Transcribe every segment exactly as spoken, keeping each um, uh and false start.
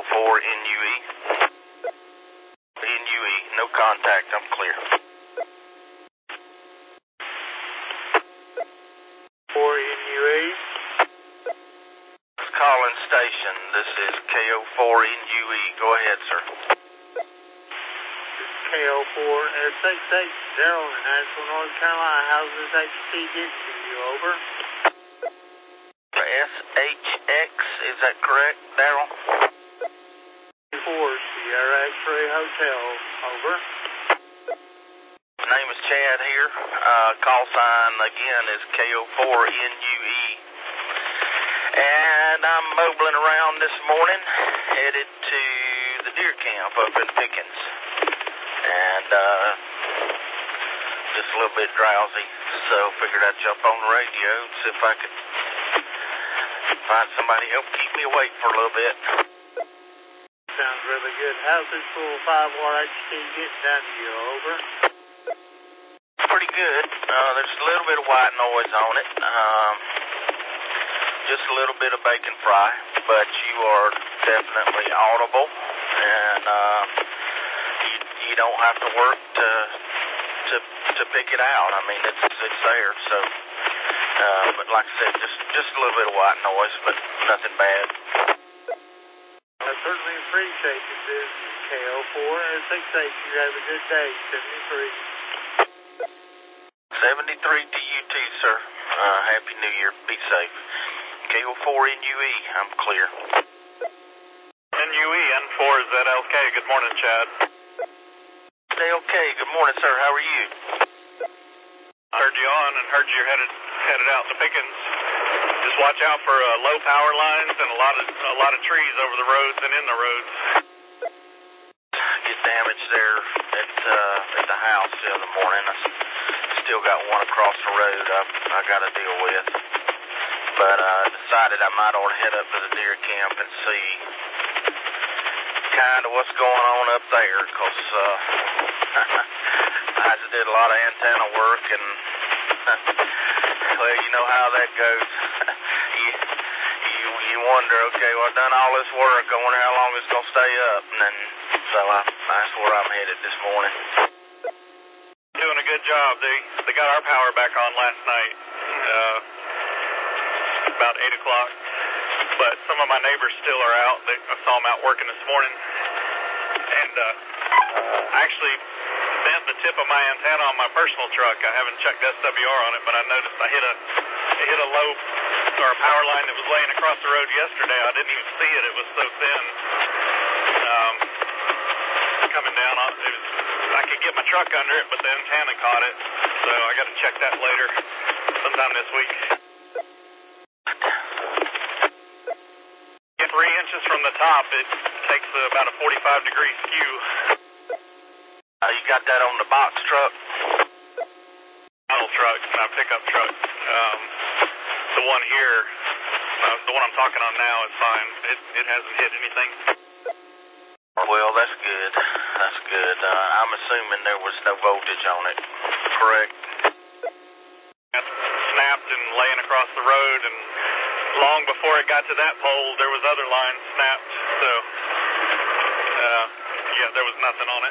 four N U E. N U E, no contact, I'm clear. four N U E. Collins Station, this is K O four N U E. Go ahead, sir. K O four, S H X zero in Nashville, North Carolina. How's this H T getting to you? Over. S H X, is that correct, Daryl? four Sierra X-Ray Hotel. Over. My name is Chad here. Uh, call sign again is K O four N U E. And I'm mobiling around this morning, headed to the deer camp up in Pickens. And uh, just a little bit drowsy, so figured I'd jump on the radio and see if I could find somebody to help keep me awake for a little bit. Sounds really good. How's this full five watt H T getting down to you? Over. Pretty good. Uh, there's a little bit of white noise on it. Um, just a little bit of bacon fry, but you are definitely audible, and uh, you, you don't have to work to to to pick it out. I mean, it's it's there. So, uh, but like I said, just just a little bit of white noise, but nothing bad. I certainly appreciate it. This is K O four S X H. You have a good day. seventy-three. seventy-three to you too, sir. Uh, Happy New Year. Be safe. K O four N U E, I'm clear. N U E, N four Z L K. Good morning, Chad. L K, good morning, sir. How are you? I heard you on and heard you're headed headed out to Pickens. Just watch out for uh, low power lines and a lot of a lot of trees over the roads and in the roads. Get damaged there at uh, at the house the other morning. I still got one across the road I, I got to deal with. But I uh, decided I might ought to head up to the deer camp and see kind of what's going on up there, because uh, I just did a lot of antenna work, and well, you know how that goes. you, you you wonder, okay, well, I've done all this work, I wonder how long it's going to stay up, and then so I, that's where I'm headed this morning. Doing a good job. They they got our power back on last night. Uh, about eight o'clock, but some of my neighbors still are out. They, I saw them out working this morning, and uh, I actually bent the tip of my antenna on my personal truck. I haven't checked S W R on it, but I noticed I hit a I hit a low or a power line that was laying across the road yesterday. I didn't even see it. It was so thin. Um, coming down on it, was, I could get my truck under it, but the antenna caught it, so I got to check that later, sometime this week. Three inches from the top, it takes uh, about a forty-five degree skew. Uh, you got that on the box truck? Model truck, not pickup truck. Um, the one here, uh, the one I'm talking on now is fine. It it hasn't hit anything. Well, that's good. That's good. Uh, I'm assuming there was no voltage on it, correct? It snapped and laying across the road, and long before it got to that pole, there was other lines snapped, so, uh, yeah, there was nothing on it.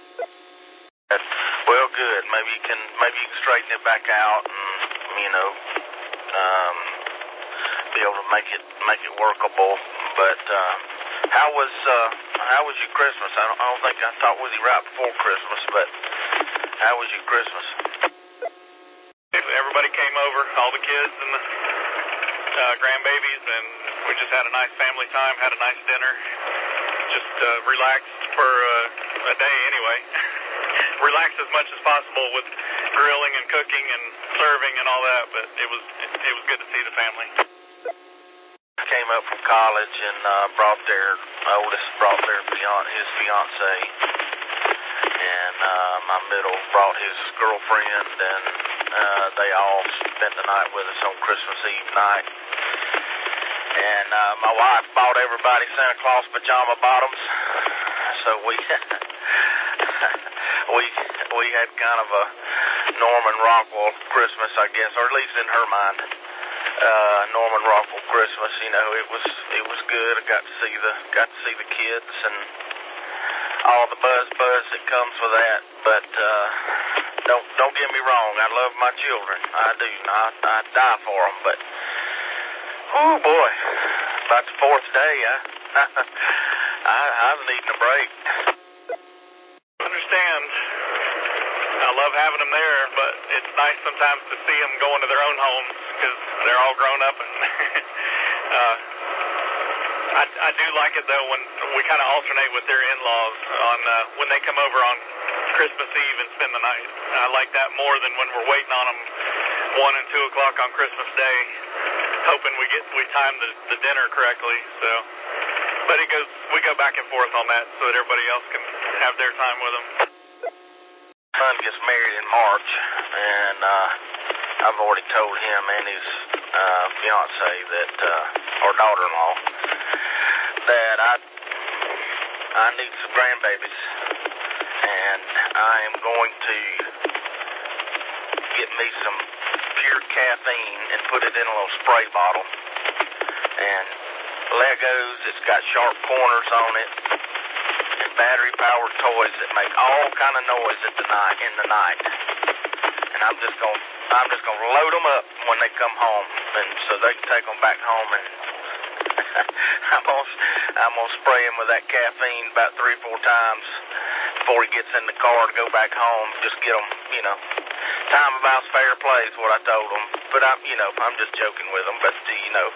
Well, good. Maybe you can, maybe you can straighten it back out and, you know, um, be able to make it, make it workable. But, uh, how was, uh, how was your Christmas? I don't, I don't think I talked with you right before Christmas, but how was your Christmas? Everybody came over, all the kids and the Uh, grandbabies, and we just had a nice family time, had a nice dinner, just uh, relaxed for uh, a day anyway. Relaxed as much as possible with grilling and cooking and serving and all that, but it was it, it was good to see the family. I came up from college and uh, brought their oldest brought their fian- his fiance, and uh, my middle brought his girlfriend, and uh, they all spent the night with us on Christmas Eve night. And uh, my wife bought everybody Santa Claus pajama bottoms, so we we we had kind of a Norman Rockwell Christmas, I guess, or at least in her mind. uh, Norman Rockwell Christmas. You know, it was it was good. I got to see the got to see the kids and all the buzz buzz that comes with that. But uh, don't don't get me wrong. I love my children. I do. I I die for them. But oh boy, about the fourth day, I I I'm needing a break. Understand. I love having them there, but it's nice sometimes to see them going to their own homes because they're all grown up. And uh, I, I do like it, though, when we kind of alternate with their in-laws on uh, when they come over on Christmas Eve and spend the night. I like that more than when we're waiting on them one and two o'clock on Christmas Day, hoping we get we time the, the dinner correctly. So, but it goes we go back and forth on that so that everybody else can have their time with them. Son gets married in March, and uh, I've already told him and his uh, fiance that, uh, or daughter-in-law, that I I need some grandbabies, and I am going to get me some pure caffeine and put it in a little spray bottle, and Legos. It's got sharp corners on it. Battery-powered toys that make all kind of noise at the night in the night, and I'm just gonna I'm just gonna load them up when they come home, and so they can take them back home. And I'm gonna I'm gonna spray him with that caffeine about three or four times before he gets in the car to go back home. Just get him, you know. Time about fair play is what I told him, but I'm you know I'm just joking with him, but you know.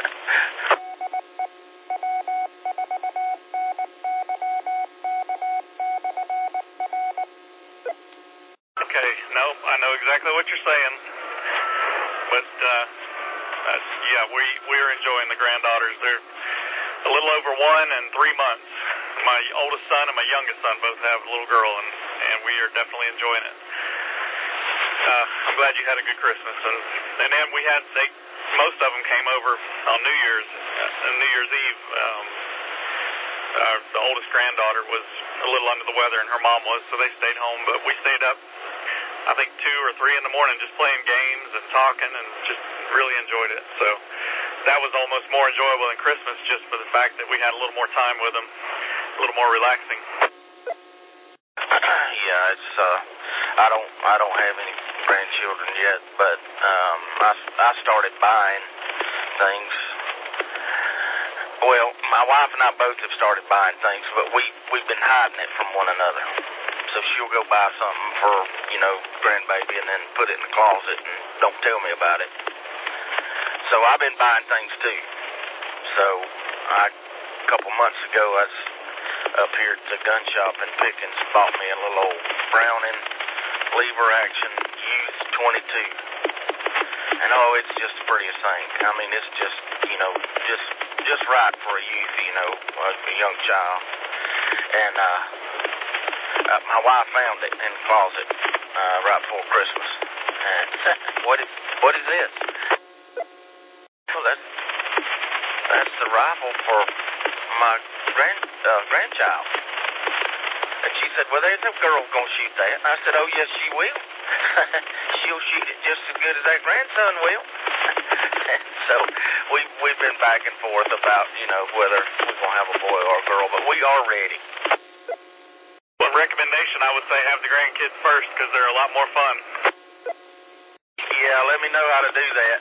I know exactly what you're saying, but uh, uh, yeah, we we are enjoying the granddaughters. They're a little over one and three months. My oldest son and my youngest son both have a little girl, and, and we are definitely enjoying it. Uh, I'm glad you had a good Christmas, and and then we had they most of them came over on New Year's uh, New Year's Eve. Um, uh, the oldest granddaughter was a little under the weather, and her mom was, so they stayed home. But we stayed up, I think, two or three in the morning just playing games and talking and just really enjoyed it. So that was almost more enjoyable than Christmas just for the fact that we had a little more time with them, a little more relaxing. Yeah, it's, uh, I don't, I don't have any grandchildren yet, but, um, I, I started buying things. Well, my wife and I both have started buying things, but we, we've been hiding it from one another. So she'll go buy something for, you know, grandbaby and then put it in the closet and don't tell me about it. So I've been buying things too. So I, a couple months ago, I was up here at the gun shop in Pickens, bought me a little old Browning lever action Youth twenty-two. And oh, it's just the prettiest thing. I mean, it's just, you know, just just right for a youth, you know, a, a young child. And, uh, Uh, my wife found it in the closet uh, right before Christmas. And what is what is this? Well, that's that's the rifle for my grand uh, grandchild. And she said, "Well, there's no girl gonna shoot that." And I said, "Oh yes, she will. She'll shoot it just as good as that grandson will." So we we've been back and forth about you know whether we're gonna have a boy or a girl, but we are ready. One recommendation, I would say have the grandkids first because they're a lot more fun. Yeah, let me know how to do that.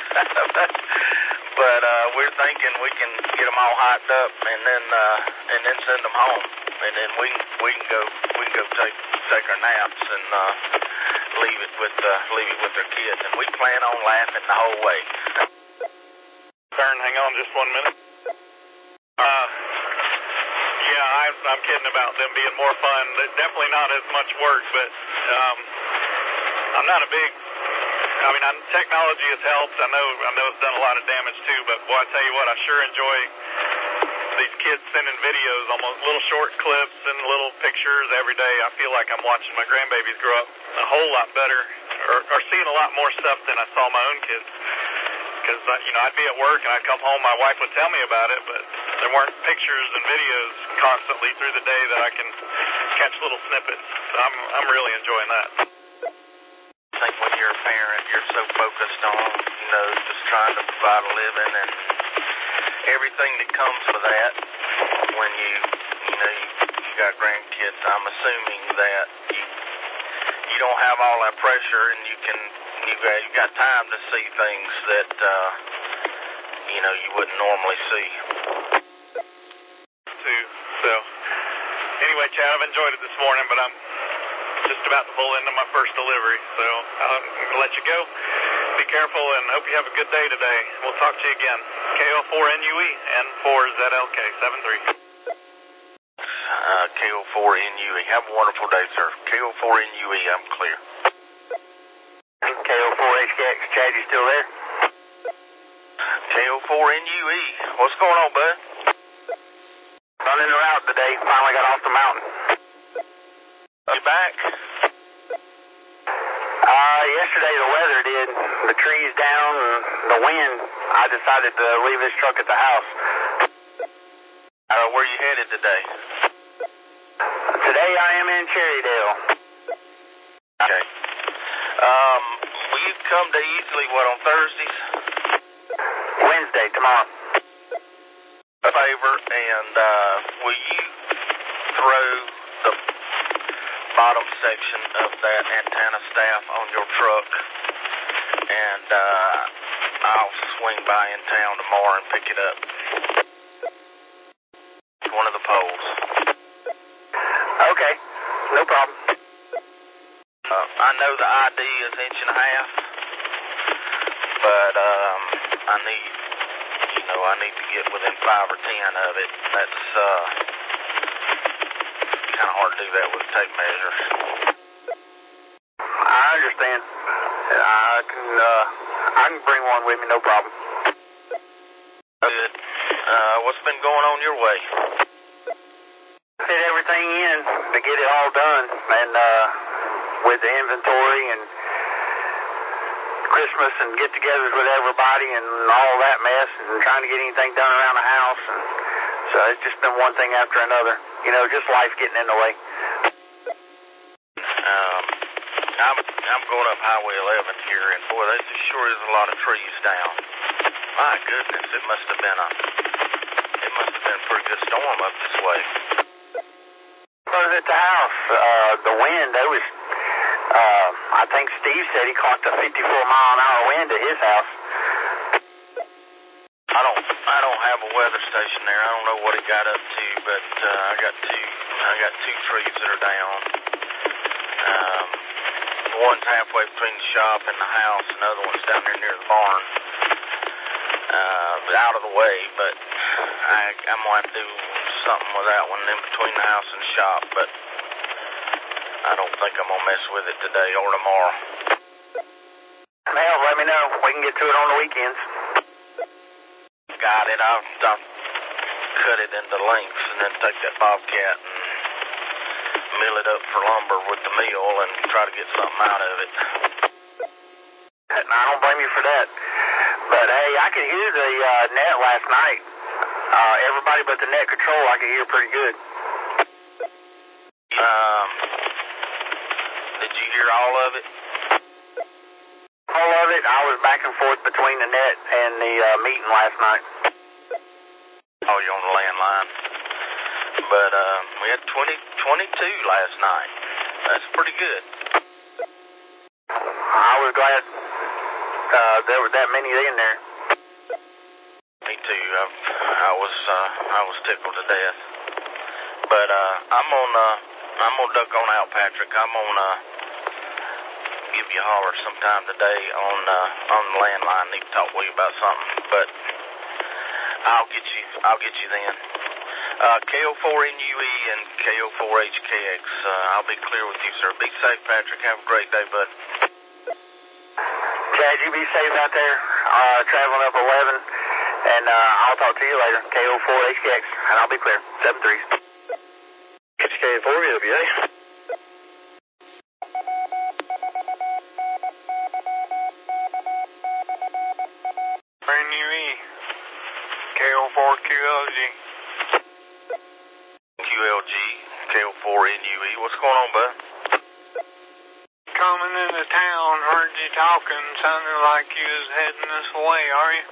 But uh, we're thinking we can get them all hyped up and then uh, and then send them home, and then we we can go we can go take take our naps and uh, leave it with uh, leave it with their kids, and we plan on laughing the whole way. Turn, hang on just one minute. Uh. Yeah, I, I'm kidding about them being more fun. They're definitely not as much work, but um, I'm not a big. I mean, I'm, technology has helped. I know, I know it's done a lot of damage too. But boy, I tell you what, I sure enjoy these kids sending videos, almost little short clips and little pictures every day. I feel like I'm watching my grandbabies grow up a whole lot better, or, or seeing a lot more stuff than I saw my own kids. Because uh, you know, I'd be at work and I'd come home, my wife would tell me about it, but there weren't pictures and videos constantly through the day that I can catch little snippets. So I'm I'm really enjoying that. think when you're a parent, you're so focused on, you know, just trying to provide a living and everything that comes with that. When you, you know, you, you got grandkids, I'm assuming that you, you don't have all that pressure, and you can, you got, you got time to see things that, uh, you know, you wouldn't normally see. Too. So, anyway, Chad, I've enjoyed it this morning, but I'm just about to pull into my first delivery, so I'll let you go. Be careful, and hope you have a good day today. We'll talk to you again. K O four N U E and four Z L K seven three. Uh, K O four N U E. Have a wonderful day, sir. K O four N U E, I'm clear. K O four H K X, Chad, you still there? K O four N U E. What's going on, bud? Running the route today. Finally got off the mountain. You back? Uh, yesterday the weather did. The trees down and the wind. I decided to leave this truck at the house. Uh, where you headed today? Today I am in Cherrydale. Okay. Um, will you come to Easley, what, on Thursdays? Wednesday, tomorrow. A favor, and uh, will you throw the bottom section of that antenna staff on your truck, and uh, I'll swing by in town tomorrow and pick it up. One of the poles. Okay, no problem. Uh, I know the I D is inch and a half, but um, I need, you know, I need to get within five or ten of it. That's uh, kind of hard to do that with a tape measure. I understand. I can, uh, I can bring one with me, no problem. Good. Uh, what's been going on your way? Fit everything in to get it all done, and uh, with the inventory and Christmas and get-togethers with everybody and all that mess, and trying to get anything done around the house, and so it's just been one thing after another. You know, just life getting in the way. Um, I'm I'm going up Highway eleven here, and boy, there sure is a lot of trees down. My goodness, it must have been a it must have been a pretty good storm up this way. I was at the house. Uh, the wind, there was, uh, I think Steve said he clocked a fifty-four mile an hour wind at his house. I don't I don't have a weather station there. I don't know what it got up to, but uh, I got two I got two trees that are down. Um, one's halfway between the shop and the house. Another one's down there near the barn. Uh, out of the way, but I, I'm going to have to do something with that one in between the house and the shop, but I don't think I'm going to mess with it today or tomorrow. Well, let me know. We can get to it on the weekends. Got it. I'll, I'll cut it into lengths and then take that Bobcat and mill it up for lumber with the mill and try to get something out of it. I don't blame you for that. But, hey, I could hear the uh, net last night. Uh, everybody but the net control, I could hear pretty good. Um, did you hear all of it? All of it, I was back and forth between the net and the uh, meeting last night. Oh, you're on the landline. But uh, we had twenty, twenty-two last night. That's pretty good. I was glad uh, there were that many in there. Me too. I, I was uh, I was tickled to death. But uh, I'm on uh, I'm gonna duck on out, Patrick. I'm gonna uh, give you a holler sometime today on uh, on the landline. Need to talk with you about something. But I'll get you I'll get you then. Uh, K O four N U E and K O four H K X. Uh, I'll be clear with you, sir. Be safe, Patrick. Have a great day, bud. Chad, you be safe out there, uh, traveling up eleven, and uh, I'll talk to you later. K O four H K X, and I'll be clear. seven three. H K four V W A. N U E. K O four Q L G. Q L G, K O four N U E. What's going on, bud? K coming into town. Heard you talking. Sounded like you was heading this way, are you?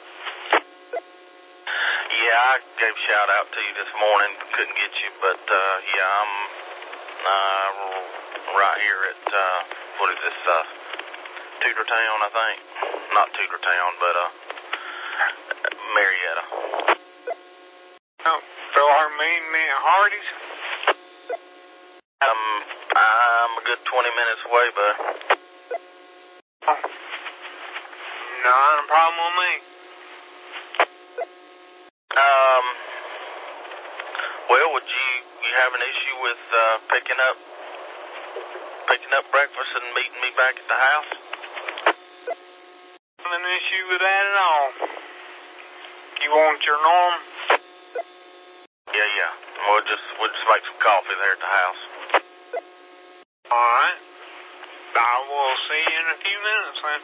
Yeah, I gave a shout out to you this morning. Couldn't get you, but uh, yeah, I'm uh, right here at uh, what is this? Uh, Tudortown, I think. Not Tudortown, but uh, Marietta. Oh, so are meeting me at Hardy's? Um, I'm a good twenty minutes away, bud. Oh. Not a problem with me. Um, well, would you, you have an issue with uh, picking up picking up breakfast and meeting me back at the house? An issue with that at all. You want your norm? Yeah, yeah. We'll just we'll just make some coffee there at the house. All right. I will see you in a few minutes then.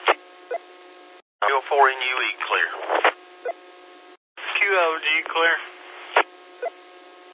Q four N U E clear. Q L G clear.